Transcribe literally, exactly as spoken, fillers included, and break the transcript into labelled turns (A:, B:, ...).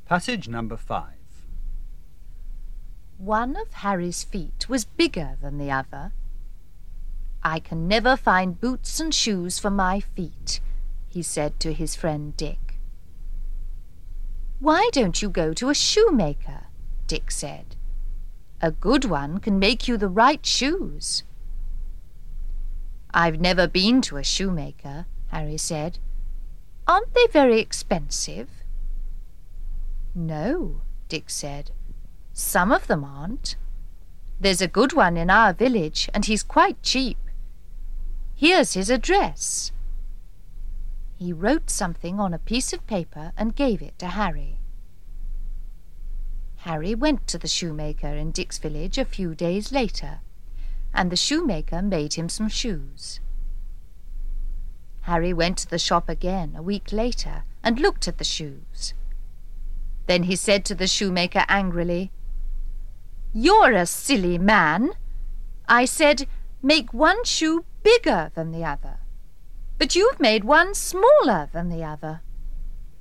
A: Passage number five.
B: One of Harry's feet was bigger than the other. "I can never find boots and shoes for my feet," he said to his friend Dick. "Why don't you go to a shoemaker?" Dick said. "A good one can make you the right shoes." "I've never been to a shoemaker," Harry said. "Aren't they very expensive?" "No," Dick said. "Some of them aren't. There's a good one in our village, and he's quite cheap. Here's his address." He wrote something on a piece of paper and gave it to Harry. Harry went to the shoemaker in Dick's village a few days later, and the shoemaker made him some shoes. Harry went to the shop again a week later and looked at the shoes. Then he said to the shoemaker angrily, "You're a silly man. I said, make one shoe bigger than the other, but you've made one smaller than the other."